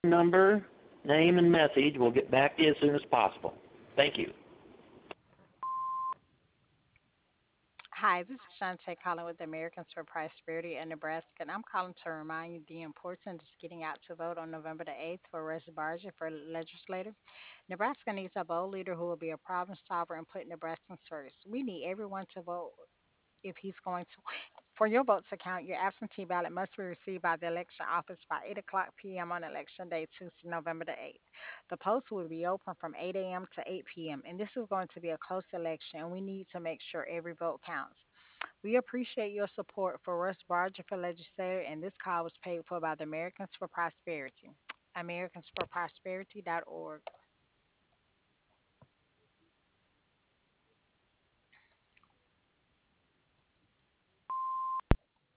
number, name, and message. We'll get back to you as soon as possible. Thank you. Hi, this is Shantae calling with the Americans for Prosperity in Nebraska, and I'm calling to remind you the importance of getting out to vote on November the 8th for Russ Barger for legislator. Nebraska needs a bold leader who will be a problem solver and put Nebraskans first. We need everyone to vote if he's going to. For your vote to count, your absentee ballot must be received by the election office by 8 o'clock p.m. on election day, Tuesday, November the 8th. The post will be open from 8 a.m. to 8 p.m., and this is going to be a close election, and we need to make sure every vote counts. We appreciate your support for Russ Barger for legislator, and this call was paid for by the Americans for Prosperity. AmericansForProsperity.org.